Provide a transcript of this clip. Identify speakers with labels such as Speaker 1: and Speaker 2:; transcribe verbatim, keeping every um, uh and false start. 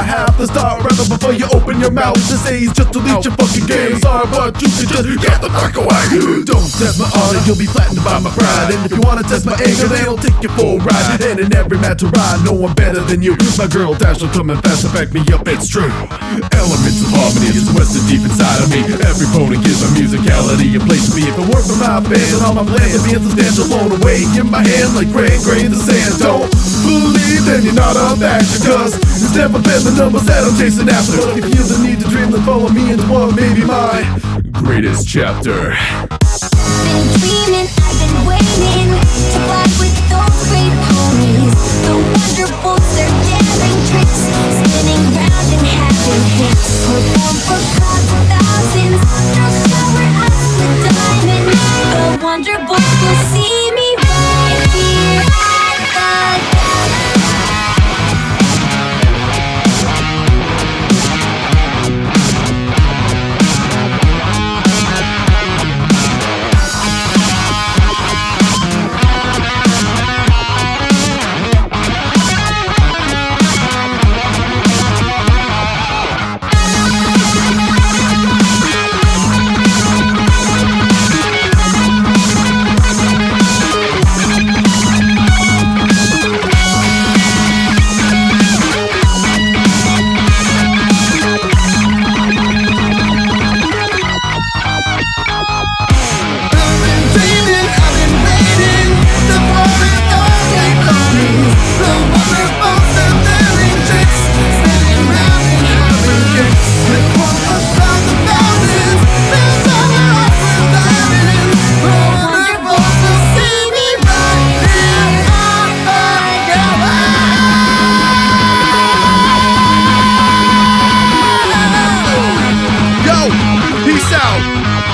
Speaker 1: I have to start rapping before you open your mouth to say it's just delete your fucking game. Sorry, but you can just get the fuck away. Don't test my honor, you'll be flattened by my pride. And if you wanna test my anger, then I'll take you for a ride. And in every match to ride, no one better than you. My girl Dash will come and fast to back me up, it's true. Elements of harmony is twisted deep inside of me. Every opponent gives my musicality a place to be. If it weren't for my band and all my plans, I'd be insubstantial, blown away in my hand like gray gray in the sand. Don't believe, then you're not a factor, cause it's never been the numbers that I'm chasing after. But if you feel the need to dream, then follow me into what may be my greatest chapter.
Speaker 2: Been dreaming, I've been waiting to fly with those great ponies. The wonderful, they're daring tricks, spinning round and having hits. Perform for crowds of thousands, they'll shower us with diamonds. The wonderful will see me right here at the
Speaker 1: Peace out.